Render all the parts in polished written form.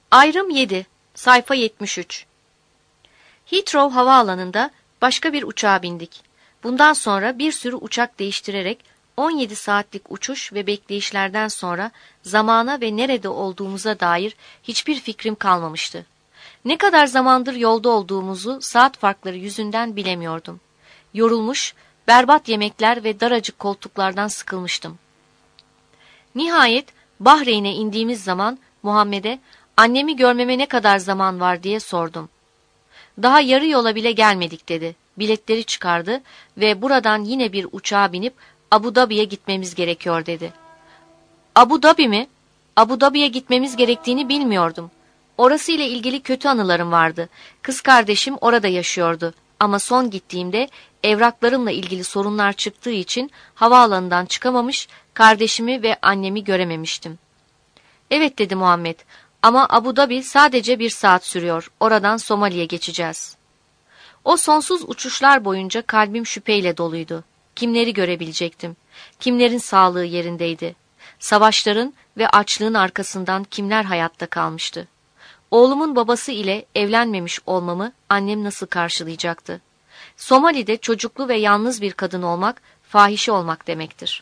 Ayrım 7, sayfa 73. Heathrow havaalanında başka bir uçağa bindik. Bundan sonra bir sürü uçak değiştirerek 17 saatlik uçuş ve bekleyişlerden sonra zamana ve nerede olduğumuza dair hiçbir fikrim kalmamıştı. Ne kadar zamandır yolda olduğumuzu saat farkları yüzünden bilemiyordum. Yorulmuş, berbat yemekler ve daracık koltuklardan sıkılmıştım. Nihayet Bahreyn'e indiğimiz zaman Muhammed'e annemi görmeme ne kadar zaman var diye sordum. Daha yarı yola bile gelmedik dedi. Biletleri çıkardı ve buradan yine bir uçağa binip Abu Dhabi'ye gitmemiz gerekiyor dedi. Abu Dhabi mi? Abu Dhabi'ye gitmemiz gerektiğini bilmiyordum. Orası ile ilgili kötü anılarım vardı. Kız kardeşim orada yaşıyordu. Ama son gittiğimde evraklarımla ilgili sorunlar çıktığı için havaalanından çıkamamış, kardeşimi ve annemi görememiştim. Evet dedi Muhammed. Ama Abu Dhabi sadece 1 saat sürüyor. Oradan Somali'ye geçeceğiz. O sonsuz uçuşlar boyunca kalbim şüpheyle doluydu. Kimleri görebilecektim? Kimlerin sağlığı yerindeydi? Savaşların ve açlığın arkasından kimler hayatta kalmıştı? Oğlumun babası ile evlenmemiş olmamı annem nasıl karşılayacaktı? Somali'de çocuklu ve yalnız bir kadın olmak, fahişe olmak demektir.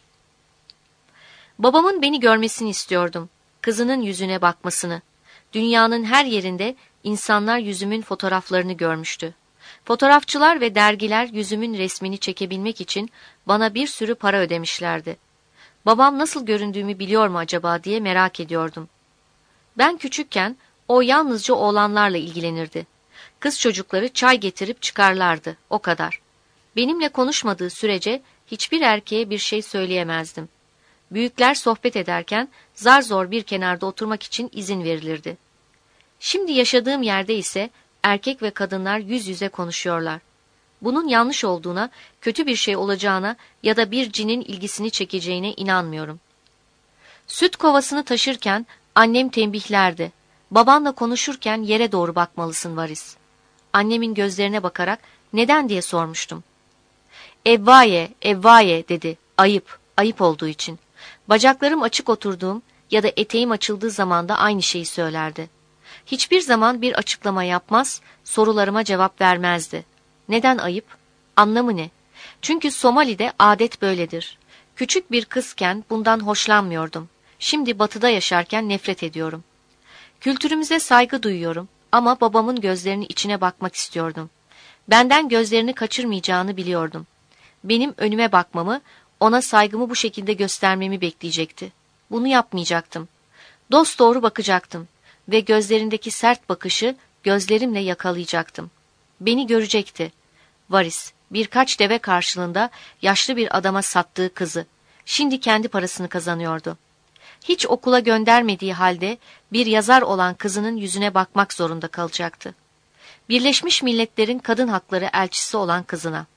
Babamın beni görmesini istiyordum. Kızının yüzüne bakmasını. Dünyanın her yerinde insanlar yüzümün fotoğraflarını görmüştü. Fotoğrafçılar ve dergiler yüzümün resmini çekebilmek için bana bir sürü para ödemişlerdi. Babam nasıl göründüğümü biliyor mu acaba diye merak ediyordum. Ben küçükken o yalnızca oğlanlarla ilgilenirdi. Kız çocukları çay getirip çıkarlardı, o kadar. Benimle konuşmadığı sürece hiçbir erkeğe bir şey söyleyemezdim. Büyükler sohbet ederken zar zor bir kenarda oturmak için izin verilirdi. Şimdi yaşadığım yerde ise erkek ve kadınlar yüz yüze konuşuyorlar. Bunun yanlış olduğuna, kötü bir şey olacağına ya da bir cinin ilgisini çekeceğine inanmıyorum. Süt kovasını taşırken annem tembihlerdi. Babanla konuşurken yere doğru bakmalısın Varis. Annemin gözlerine bakarak neden diye sormuştum. Evvaye, evvaye dedi. Ayıp, ayıp olduğu için. Bacaklarım açık oturduğum ya da eteğim açıldığı zaman da aynı şeyi söylerdi. Hiçbir zaman bir açıklama yapmaz, sorularıma cevap vermezdi. Neden ayıp? Anlamı ne? Çünkü Somali'de adet böyledir. Küçük bir kızken bundan hoşlanmıyordum. Şimdi batıda yaşarken nefret ediyorum. Kültürümüze saygı duyuyorum ama babamın gözlerinin içine bakmak istiyordum. Benden gözlerini kaçırmayacağını biliyordum. Benim önüme bakmamı, ona saygımı bu şekilde göstermemi bekleyecekti. Bunu yapmayacaktım. Dosdoğru bakacaktım ve gözlerindeki sert bakışı gözlerimle yakalayacaktım. Beni görecekti. Varis, birkaç deve karşılığında yaşlı bir adama sattığı kızı. Şimdi kendi parasını kazanıyordu. Hiç okula göndermediği halde bir yazar olan kızının yüzüne bakmak zorunda kalacaktı. Birleşmiş Milletler'in kadın hakları elçisi olan kızına.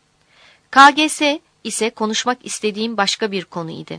KGS ise konuşmak istediğim başka bir konu idi.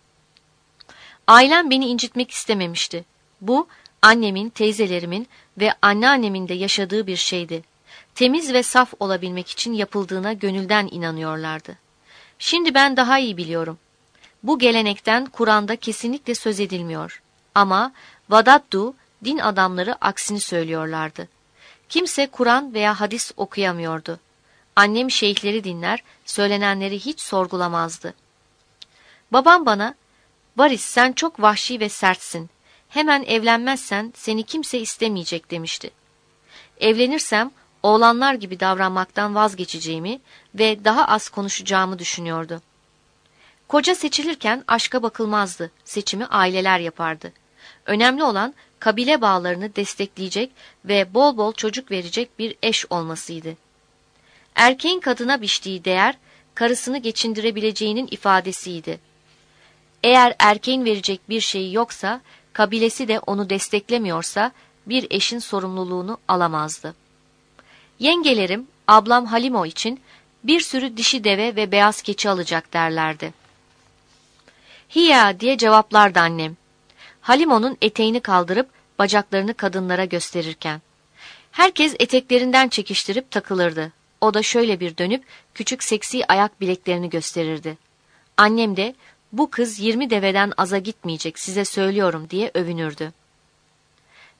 Ailem beni incitmek istememişti. Bu, annemin, teyzelerimin ve anneannemin de yaşadığı bir şeydi. Temiz ve saf olabilmek için yapıldığına gönülden inanıyorlardı. Şimdi ben daha iyi biliyorum. Bu gelenekten Kur'an'da kesinlikle söz edilmiyor. Ama Vadaddu, din adamları aksini söylüyorlardı. Kimse Kur'an veya hadis okuyamıyordu. Annem şeyhleri dinler, söylenenleri hiç sorgulamazdı. Babam bana, Varis sen çok vahşi ve sertsin. Hemen evlenmezsen seni kimse istemeyecek demişti. Evlenirsem oğlanlar gibi davranmaktan vazgeçeceğimi ve daha az konuşacağımı düşünüyordu. Koca seçilirken aşka bakılmazdı, seçimi aileler yapardı. Önemli olan kabile bağlarını destekleyecek ve bol bol çocuk verecek bir eş olmasıydı. Erkeğin kadına biçtiği değer, karısını geçindirebileceğinin ifadesiydi. Eğer erkeğin verecek bir şeyi yoksa, kabilesi de onu desteklemiyorsa, bir eşin sorumluluğunu alamazdı. Yengelerim, ablam Halimo için bir sürü dişi deve ve beyaz keçi alacak derlerdi. Hiya diye cevaplardı annem. Halimo'nun eteğini kaldırıp bacaklarını kadınlara gösterirken. Herkes eteklerinden çekiştirip takılırdı. O da şöyle bir dönüp küçük seksi ayak bileklerini gösterirdi. Annem de bu kız 20 deveden aza gitmeyecek size söylüyorum diye övünürdü.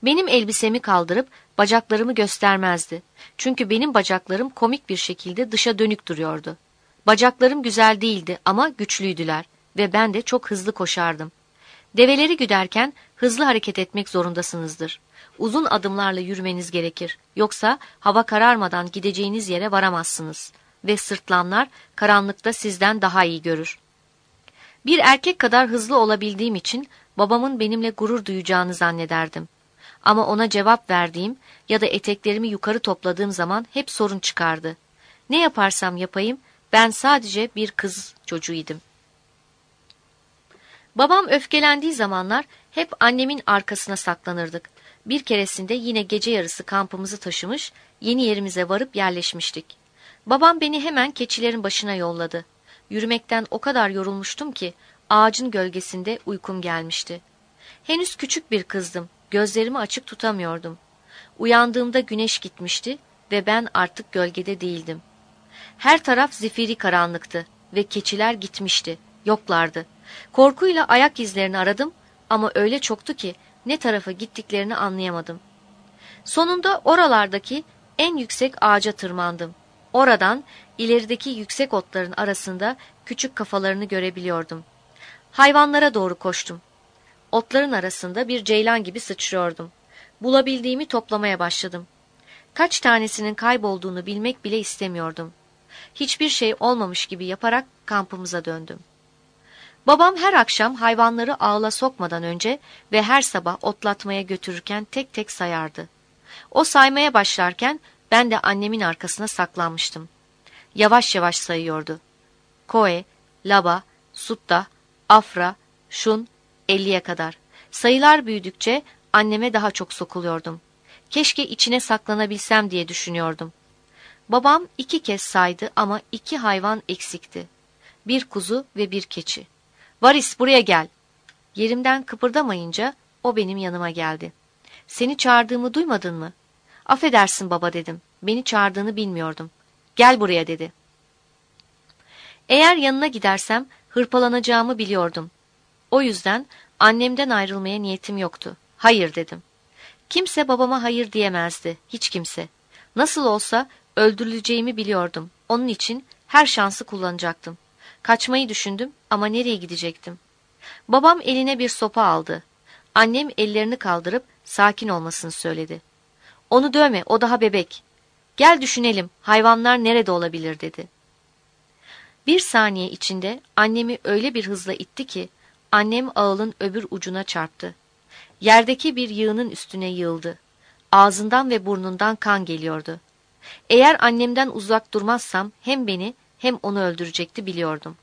Benim elbisemi kaldırıp bacaklarımı göstermezdi. Çünkü benim bacaklarım komik bir şekilde dışa dönük duruyordu. Bacaklarım güzel değildi ama güçlüydüler ve ben de çok hızlı koşardım. Develeri güderken hızlı hareket etmek zorundasınızdır. Uzun adımlarla yürümeniz gerekir. Yoksa hava kararmadan gideceğiniz yere varamazsınız. Ve sırtlanlar karanlıkta sizden daha iyi görür. Bir erkek kadar hızlı olabildiğim için babamın benimle gurur duyacağını zannederdim. Ama ona cevap verdiğim ya da eteklerimi yukarı topladığım zaman hep sorun çıkardı. Ne yaparsam yapayım ben sadece bir kız çocuğuydum. Babam öfkelendiği zamanlar hep annemin arkasına saklanırdık. Bir keresinde yine gece yarısı kampımızı taşımış, yeni yerimize varıp yerleşmiştik. Babam beni hemen keçilerin başına yolladı. Yürümekten o kadar yorulmuştum ki ağacın gölgesinde uykum gelmişti. Henüz küçük bir kızdım, gözlerimi açık tutamıyordum. Uyandığımda güneş gitmişti ve ben artık gölgede değildim. Her taraf zifiri karanlıktı ve keçiler gitmişti, yoklardı. Korkuyla ayak izlerini aradım ama öyle çoktu ki ne tarafa gittiklerini anlayamadım. Sonunda oralardaki en yüksek ağaca tırmandım. Oradan ilerideki yüksek otların arasında küçük kafalarını görebiliyordum. Hayvanlara doğru koştum. Otların arasında bir ceylan gibi sıçrıyordum. Bulabildiğimi toplamaya başladım. Kaç tanesinin kaybolduğunu bilmek bile istemiyordum. Hiçbir şey olmamış gibi yaparak kampımıza döndüm. Babam her akşam hayvanları ağla sokmadan önce ve her sabah otlatmaya götürürken tek tek sayardı. O saymaya başlarken ben de annemin arkasına saklanmıştım. Yavaş yavaş sayıyordu. Koe, Laba, Sutta, Afra, Şun, 50'ye kadar. Sayılar büyüdükçe anneme daha çok sokuluyordum. Keşke içine saklanabilsem diye düşünüyordum. Babam 2 kez saydı ama 2 hayvan eksikti. Bir kuzu ve bir keçi. Varis buraya gel. Yerimden kıpırdamayınca o benim yanıma geldi. Seni çağırdığımı duymadın mı? Affedersin baba dedim. Beni çağırdığını bilmiyordum. Gel buraya dedi. Eğer yanına gidersem hırpalanacağımı biliyordum. O yüzden annemden ayrılmaya niyetim yoktu. Hayır dedim. Kimse babama hayır diyemezdi. Hiç kimse. Nasıl olsa öldürüleceğimi biliyordum. Onun için her şansı kullanacaktım. Kaçmayı düşündüm ama nereye gidecektim? Babam eline bir sopa aldı. Annem ellerini kaldırıp sakin olmasını söyledi. Onu dövme, o daha bebek. Gel düşünelim, hayvanlar nerede olabilir dedi. Bir saniye içinde annemi öyle bir hızla itti ki annem ağılın öbür ucuna çarptı. Yerdeki bir yığının üstüne yığıldı. Ağzından ve burnundan kan geliyordu. Eğer annemden uzak durmazsam hem beni hem onu öldürecekti biliyordum.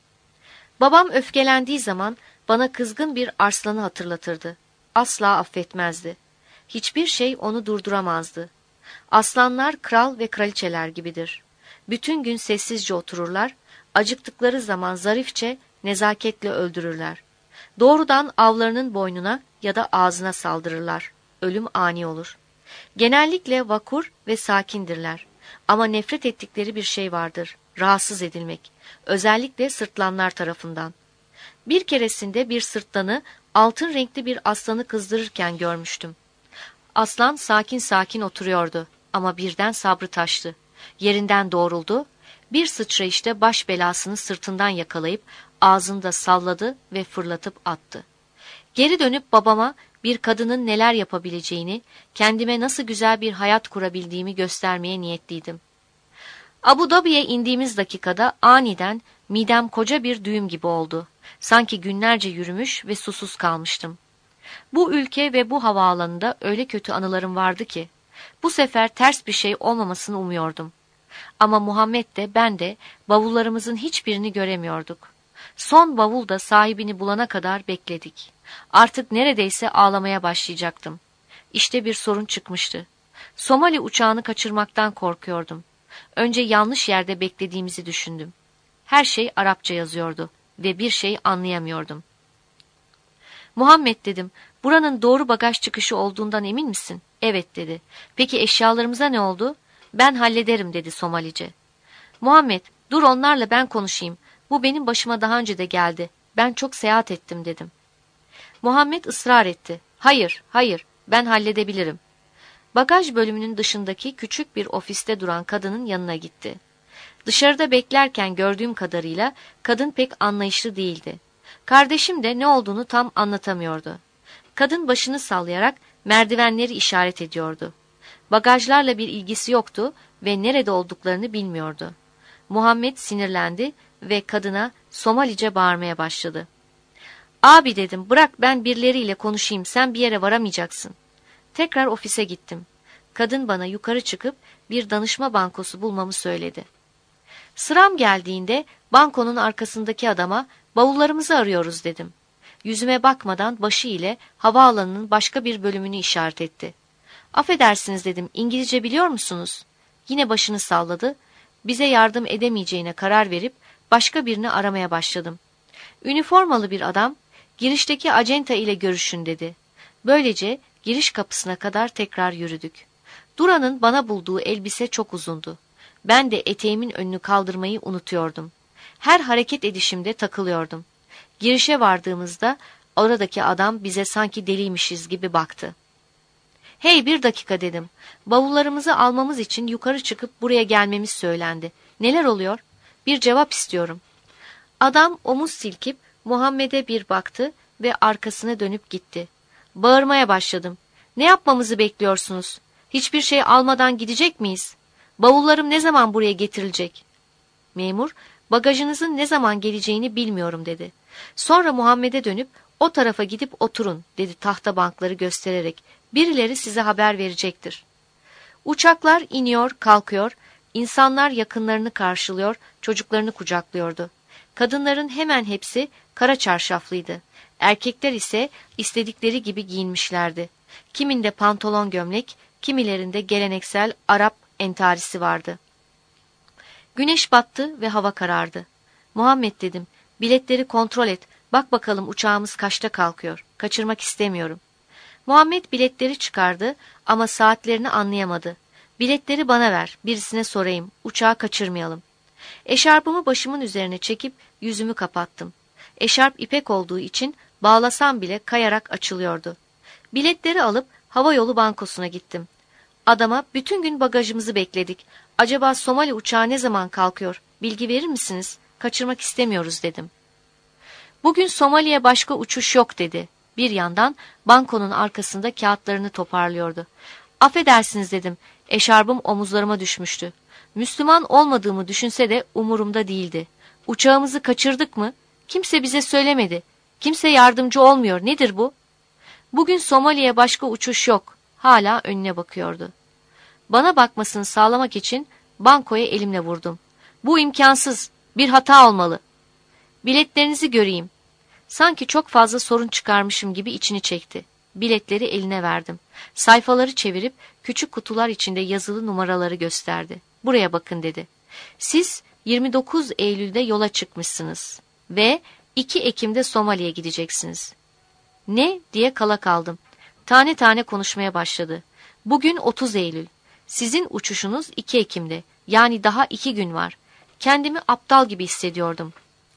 Babam öfkelendiği zaman bana kızgın bir arslanı hatırlatırdı. Asla affetmezdi. Hiçbir şey onu durduramazdı. Aslanlar kral ve kraliçeler gibidir. Bütün gün sessizce otururlar, acıktıkları zaman zarifçe, nezaketle öldürürler. Doğrudan avlarının boynuna ya da ağzına saldırırlar. Ölüm ani olur. Genellikle vakur ve sakindirler. Ama nefret ettikleri bir şey vardır, rahatsız edilmek. Özellikle sırtlanlar tarafından. Bir keresinde bir sırtlanı altın renkli bir aslanı kızdırırken görmüştüm. Aslan sakin sakin oturuyordu ama birden sabrı taştı. Yerinden doğruldu, bir sıçrayışta baş belasını sırtından yakalayıp ağzında salladı ve fırlatıp attı. Geri dönüp babama bir kadının neler yapabileceğini, kendime nasıl güzel bir hayat kurabildiğimi göstermeye niyetliydim. Abu Dhabi'ye indiğimiz dakikada aniden midem koca bir düğüm gibi oldu. Sanki günlerce yürümüş ve susuz kalmıştım. Bu ülke ve bu havaalanında öyle kötü anılarım vardı ki, bu sefer ters bir şey olmamasını umuyordum. Ama Muhammed de ben de bavullarımızın hiçbirini göremiyorduk. Son bavul da sahibini bulana kadar bekledik. Artık neredeyse ağlamaya başlayacaktım. İşte bir sorun çıkmıştı. Somali uçağını kaçırmaktan korkuyordum. Önce yanlış yerde beklediğimizi düşündüm. Her şey Arapça yazıyordu ve bir şey anlayamıyordum. Muhammed dedim, buranın doğru bagaj çıkışı olduğundan emin misin? Evet dedi. Peki eşyalarımıza ne oldu? Ben hallederim dedi Somalice. Muhammed, dur onlarla ben konuşayım. Bu benim başıma daha önce de geldi. Ben çok seyahat ettim dedim. Muhammed ısrar etti. Hayır, hayır, Ben halledebilirim. Bagaj bölümünün dışındaki küçük bir ofiste duran kadının yanına gitti. Dışarıda beklerken gördüğüm kadarıyla kadın pek anlayışlı değildi. Kardeşim de ne olduğunu tam anlatamıyordu. Kadın başını sallayarak merdivenleri işaret ediyordu. Bagajlarla bir ilgisi yoktu ve nerede olduklarını bilmiyordu. Muhammed sinirlendi ve kadına Somalice bağırmaya başladı. Abi dedim, bırak ben birileriyle konuşayım, sen bir yere varamayacaksın. Tekrar ofise gittim. Kadın bana yukarı çıkıp bir danışma bankosu bulmamı söyledi. Sıram geldiğinde bankonun arkasındaki adama bavullarımızı arıyoruz dedim. Yüzüme bakmadan başı ile havaalanının başka bir bölümünü işaret etti. Affedersiniz dedim, İngilizce biliyor musunuz? Yine başını salladı. Bize yardım edemeyeceğine karar verip başka birini aramaya başladım. Üniformalı bir adam, girişteki acenta ile görüşün dedi. Böylece giriş kapısına kadar tekrar yürüdük. Dura'nın bana bulduğu elbise çok uzundu. Ben de eteğimin önünü kaldırmayı unutuyordum. Her hareket edişimde takılıyordum. Girişe vardığımızda oradaki adam bize sanki deliymişiz gibi baktı. Hey, bir dakika dedim. Bavullarımızı almamız için yukarı çıkıp buraya gelmemiz söylendi. Neler oluyor? Bir cevap istiyorum. Adam omuz silkip Muhammed'e bir baktı ve arkasına dönüp gitti. Bağırmaya başladım. Ne yapmamızı bekliyorsunuz? Hiçbir şey almadan gidecek miyiz? Bavullarım ne zaman buraya getirilecek? Memur, bagajınızın ne zaman geleceğini bilmiyorum dedi. Sonra Muhammed'e dönüp o tarafa gidip oturun dedi tahta bankları göstererek. Birileri size haber verecektir. Uçaklar iniyor, kalkıyor, insanlar yakınlarını karşılıyor, çocuklarını kucaklıyordu. Kadınların hemen hepsi kara çarşaflıydı. Erkekler ise istedikleri gibi giyinmişlerdi. Kiminde pantolon gömlek, kimilerinde geleneksel Arap entarisi vardı. Güneş battı ve hava karardı. Muhammed dedim, biletleri kontrol et, bak bakalım uçağımız kaçta kalkıyor, kaçırmak istemiyorum. Muhammed biletleri çıkardı ama saatlerini anlayamadı. Biletleri bana ver, birisine sorayım, uçağı kaçırmayalım. Eşarpımı başımın üzerine çekip yüzümü kapattım. Eşarp ipek olduğu için bağlasam bile kayarak açılıyordu. Biletleri alıp havayolu bankosuna gittim. Adama bütün gün bagajımızı bekledik. Acaba Somali uçağı ne zaman kalkıyor? Bilgi verir misiniz? Kaçırmak istemiyoruz dedim. Bugün Somali'ye başka uçuş yok dedi. Bir yandan bankonun arkasında kağıtlarını toparlıyordu. Affedersiniz dedim. Eşarbım omuzlarıma düşmüştü. Müslüman olmadığımı düşünse de umurumda değildi. Uçağımızı kaçırdık mı? Kimse bize söylemedi. Kimse yardımcı olmuyor. Nedir bu? Bugün Somali'ye başka uçuş yok. Hala önüne bakıyordu. Bana bakmasını sağlamak için bankoya elimle vurdum. Bu imkansız. Bir hata olmalı. Biletlerinizi göreyim. Sanki çok fazla sorun çıkarmışım gibi içini çekti. Biletleri eline verdim. Sayfaları çevirip küçük kutular içinde yazılı numaraları gösterdi. Buraya bakın dedi. Siz 29 Eylül'de yola çıkmışsınız ve 2 Ekim'de Somali'ye gideceksiniz. Ne diye kala kaldım. Tane tane konuşmaya başladı. Bugün 30 Eylül. Sizin uçuşunuz 2 Ekim'de. Yani daha 2 gün var. Kendimi aptal gibi hissediyordum.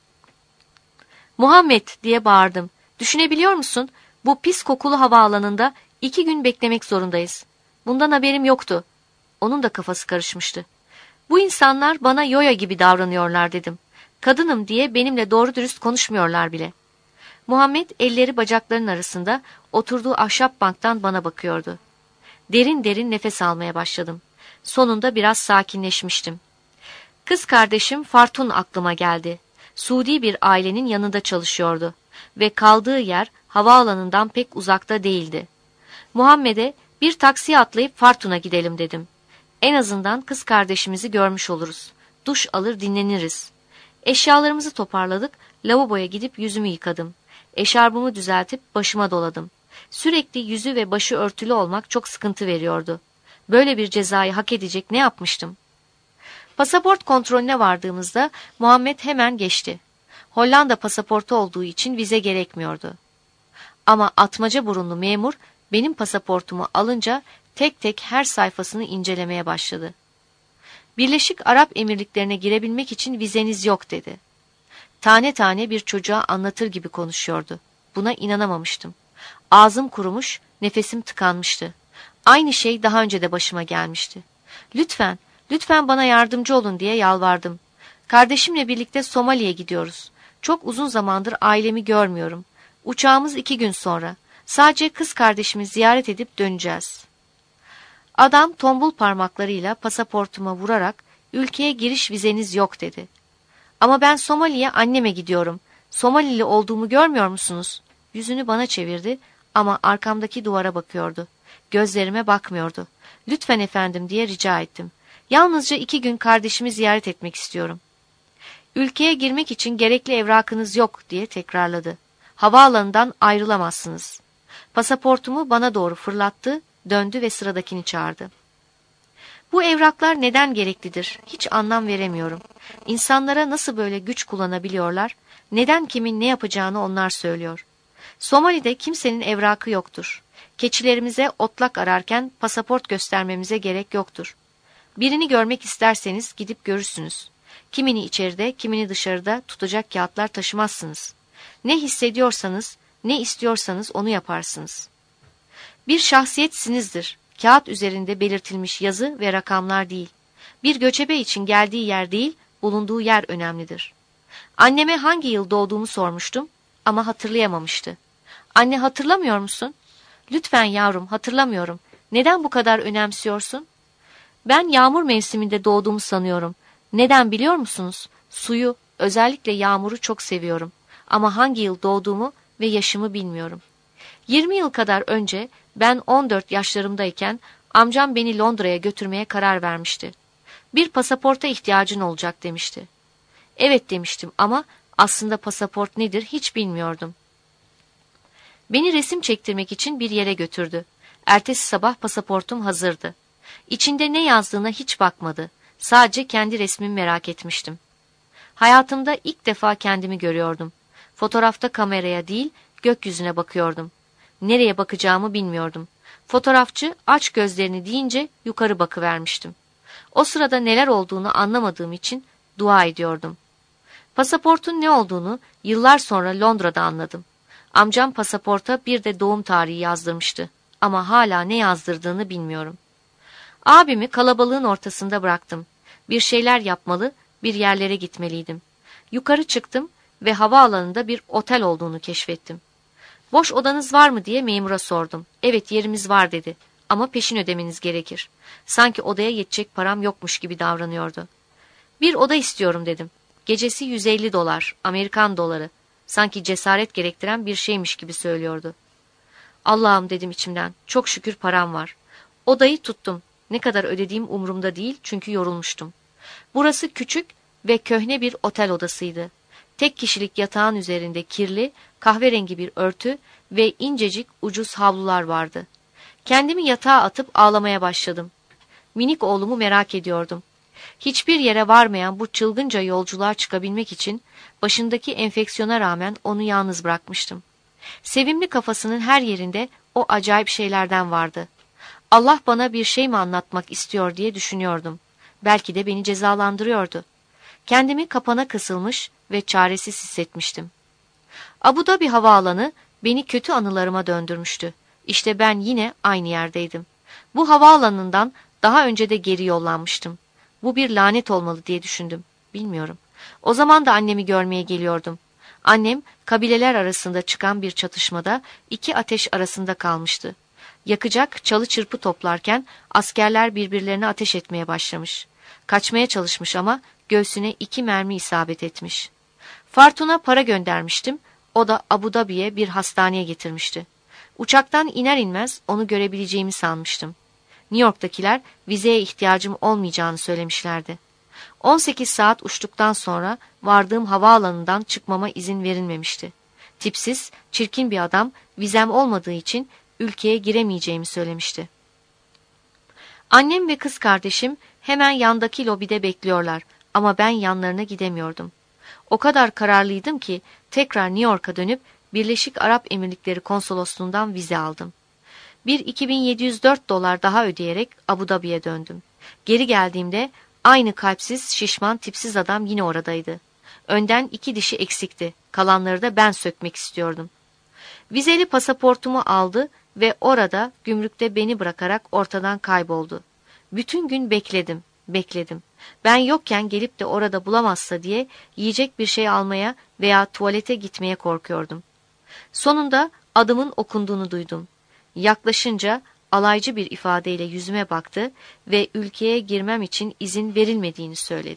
Muhammed diye bağırdım. Düşünebiliyor musun? Bu pis kokulu havaalanında 2 gün beklemek zorundayız. Bundan haberim yoktu. Onun da kafası karışmıştı. Bu insanlar bana yoya gibi davranıyorlar dedim. Kadınım diye benimle doğru dürüst konuşmuyorlar bile. Muhammed elleri bacaklarının arasında oturduğu ahşap banktan bana bakıyordu. Derin derin nefes almaya başladım. Sonunda biraz sakinleşmiştim. Kız kardeşim Fartun aklıma geldi. Suudi bir ailenin yanında çalışıyordu ve kaldığı yer havaalanından pek uzakta değildi. Muhammed'e bir taksiye atlayıp Fartun'a gidelim dedim. En azından kız kardeşimizi görmüş oluruz. Duş alır dinleniriz. Eşyalarımızı toparladık, lavaboya gidip yüzümü yıkadım. Eşarbımı düzeltip başıma doladım. Sürekli yüzü ve başı örtülü olmak çok sıkıntı veriyordu. Böyle bir cezayı hak edecek ne yapmıştım? Pasaport kontrolüne vardığımızda Muhammed hemen geçti. Hollanda pasaportu olduğu için vize gerekmiyordu. Ama atmaca burunlu memur benim pasaportumu alınca tek tek her sayfasını incelemeye başladı. Birleşik Arap Emirlikleri'ne girebilmek için vizeniz yok dedi. Tane tane bir çocuğa anlatır gibi konuşuyordu. Buna inanamamıştım. Ağzım kurumuş, Nefesim tıkanmıştı. Aynı şey daha önce de başıma gelmişti. Lütfen, lütfen bana yardımcı olun diye yalvardım. Kardeşimle birlikte Somali'ye gidiyoruz. Çok uzun zamandır ailemi görmüyorum. Uçağımız 2 gün sonra. Sadece kız kardeşimi ziyaret edip döneceğiz. Adam tombul parmaklarıyla pasaportuma vurarak ülkeye giriş vizeniz yok dedi. Ama ben Somali'ye anneme gidiyorum. Somalili olduğumu görmüyor musunuz? Yüzünü bana çevirdi ama arkamdaki duvara bakıyordu. Gözlerime bakmıyordu. Lütfen efendim diye rica ettim. Yalnızca 2 gün kardeşimi ziyaret etmek istiyorum. Ülkeye girmek için gerekli evrakınız yok diye tekrarladı. Havaalanından ayrılamazsınız. Pasaportumu bana doğru fırlattı, döndü ve sıradakini çağırdı. Bu evraklar neden gereklidir? Hiç anlam veremiyorum. İnsanlara nasıl böyle güç kullanabiliyorlar? Neden kimin ne yapacağını onlar söylüyor. Somali'de kimsenin evrakı yoktur. Keçilerimize otlak ararken pasaport göstermemize gerek yoktur. Birini görmek isterseniz gidip görürsünüz. Kimini içeride, kimini dışarıda tutacak kağıtlar taşımazsınız. Ne hissediyorsanız, ne istiyorsanız onu yaparsınız. Bir şahsiyetsinizdir. Kağıt üzerinde belirtilmiş yazı ve rakamlar değil. Bir göçebe için geldiği yer değil, bulunduğu yer önemlidir. Anneme hangi yıl doğduğumu sormuştum ama hatırlayamamıştı. Anne hatırlamıyor musun? Lütfen yavrum hatırlamıyorum. Neden bu kadar önemsiyorsun? Ben yağmur mevsiminde doğduğumu sanıyorum. Neden biliyor musunuz? Suyu, özellikle yağmuru çok seviyorum. Ama hangi yıl doğduğumu ve yaşımı bilmiyorum. 20 yıl kadar önce ben 14 yaşlarımdayken amcam beni Londra'ya götürmeye karar vermişti. Bir pasaporta ihtiyacın olacak demişti. Evet demiştim ama aslında pasaport nedir hiç bilmiyordum. Beni resim çektirmek için bir yere götürdü. Ertesi sabah pasaportum hazırdı. İçinde ne yazdığına hiç bakmadı. Sadece kendi resmimi merak etmiştim. Hayatımda ilk defa kendimi görüyordum. Fotoğrafta kameraya değil, gökyüzüne bakıyordum. Nereye bakacağımı bilmiyordum. Fotoğrafçı aç gözlerini deyince yukarı bakıvermiştim. O sırada neler olduğunu anlamadığım için dua ediyordum. Pasaportun ne olduğunu yıllar sonra Londra'da anladım. Amcam pasaporta bir de doğum tarihi yazdırmıştı. Ama hala ne yazdırdığını bilmiyorum. Abimi kalabalığın ortasında bıraktım. Bir şeyler yapmalı, bir yerlere gitmeliydim. Yukarı çıktım ve havaalanında bir otel olduğunu keşfettim. Boş odanız var mı diye memura sordum. Evet yerimiz var dedi. Ama peşin ödemeniz gerekir. Sanki odaya yetecek param yokmuş gibi davranıyordu. Bir oda istiyorum dedim. Gecesi 150 dolar, Amerikan doları. Sanki cesaret gerektiren bir şeymiş gibi söylüyordu. Allah'ım dedim içimden. Çok şükür param var. Odayı tuttum. Ne kadar ödediğim umurumda değil çünkü yorulmuştum. Burası küçük ve köhne bir otel odasıydı. Tek kişilik yatağın üzerinde kirli, kahverengi bir örtü ve incecik ucuz havlular vardı. Kendimi yatağa atıp ağlamaya başladım. Minik oğlumu merak ediyordum. Hiçbir yere varmayan bu çılgınca yolculuğa çıkabilmek için başındaki enfeksiyona rağmen onu yalnız bırakmıştım. Sevimli kafasının her yerinde o acayip şeylerden vardı. Allah bana bir şey mi anlatmak istiyor diye düşünüyordum. Belki de beni cezalandırıyordu. Kendimi kapana kısılmış ve çaresiz hissetmiştim. Abu Dhabi havaalanı beni kötü anılarıma döndürmüştü. İşte ben yine aynı yerdeydim. Bu havaalanından daha önce de geri yollanmıştım. Bu bir lanet olmalı diye düşündüm. Bilmiyorum. O zaman da annemi görmeye geliyordum. Annem kabileler arasında çıkan bir çatışmada 2 ateş arasında kalmıştı. Yakacak çalı çırpı toplarken askerler birbirlerine ateş etmeye başlamış. Kaçmaya çalışmış ama göğsüne 2 mermi isabet etmiş. Fartun'a para göndermiştim. O da Abu Dhabi'ye bir hastaneye getirmişti. Uçaktan iner inmez onu görebileceğimi sanmıştım. New York'takiler vizeye ihtiyacım olmayacağını söylemişlerdi. 18 saat uçtuktan sonra vardığım havaalanından çıkmama izin verilmemişti. Tipsiz, çirkin bir adam vizem olmadığı için ülkeye giremeyeceğimi söylemişti. Annem ve kız kardeşim hemen yandaki lobide bekliyorlar ama ben yanlarına gidemiyordum. O kadar kararlıydım ki tekrar New York'a dönüp Birleşik Arap Emirlikleri Konsolosluğundan vize aldım. Bir 2704 dolar daha ödeyerek Abu Dhabi'ye döndüm. Geri geldiğimde aynı kalpsiz, şişman, tipsiz adam yine oradaydı. Önden 2 dişi eksikti. Kalanları da ben sökmek istiyordum. Vizeli pasaportumu aldı ve orada gümrükte beni bırakarak ortadan kayboldu. Bütün gün bekledim, bekledim. Ben yokken gelip de orada bulamazsa diye yiyecek bir şey almaya veya tuvalete gitmeye korkuyordum. Sonunda adımın okunduğunu duydum. Yaklaşınca alaycı bir ifadeyle yüzüme baktı ve ülkeye girmem için izin verilmediğini söyledi.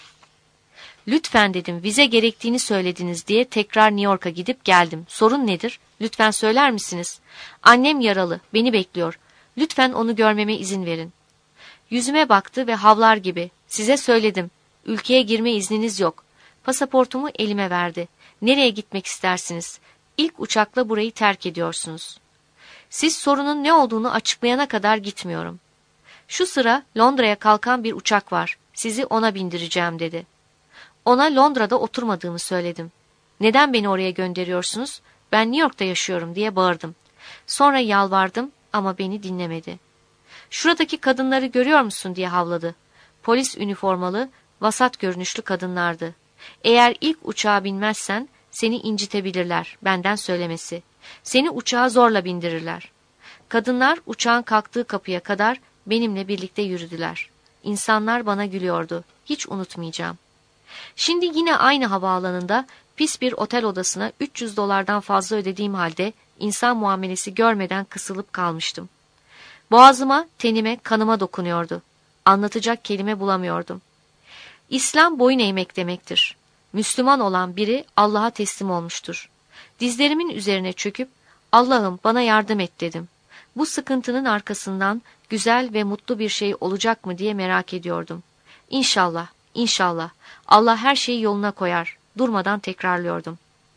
Lütfen dedim, vize gerektiğini söylediniz diye tekrar New York'a gidip geldim. Sorun nedir? Lütfen söyler misiniz? Annem yaralı, beni bekliyor. Lütfen onu görmeme izin verin. Yüzüme baktı ve havlar gibi, size söyledim, ülkeye girme izniniz yok. Pasaportumu elime verdi. Nereye gitmek istersiniz? İlk uçakla burayı terk ediyorsunuz. Siz sorunun ne olduğunu açıklayana kadar gitmiyorum. Şu sıra Londra'ya kalkan bir uçak var. Sizi ona bindireceğim dedi. Ona Londra'da oturmadığımı söyledim. Neden beni oraya gönderiyorsunuz? Ben New York'ta yaşıyorum diye bağırdım. Sonra yalvardım ama beni dinlemedi. Şuradaki kadınları görüyor musun diye havladı. Polis üniformalı, vasat görünüşlü kadınlardı. Eğer ilk uçağa binmezsen seni incitebilirler, benden söylemesi. Seni uçağa zorla bindirirler. Kadınlar uçağın kalktığı kapıya kadar benimle birlikte yürüdüler. İnsanlar bana gülüyordu. Hiç unutmayacağım. Şimdi yine aynı havaalanında pis bir otel odasına $300'dan fazla ödediğim halde insan muamelesi görmeden kısılıp kalmıştım. Boğazıma, tenime, kanıma dokunuyordu. Anlatacak kelime bulamıyordum. İslam boyun eğmek demektir. Müslüman olan biri Allah'a teslim olmuştur. Dizlerimin üzerine çöküp Allah'ım bana yardım et dedim. Bu sıkıntının arkasından güzel ve mutlu bir şey olacak mı diye merak ediyordum. İnşallah, inşallah. Allah her şeyi yoluna koyar. Durmadan tekrarlıyordum.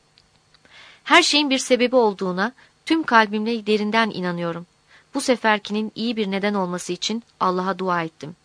Her şeyin bir sebebi olduğuna tüm kalbimle derinden inanıyorum. Bu seferkinin iyi bir neden olması için Allah'a dua ettim.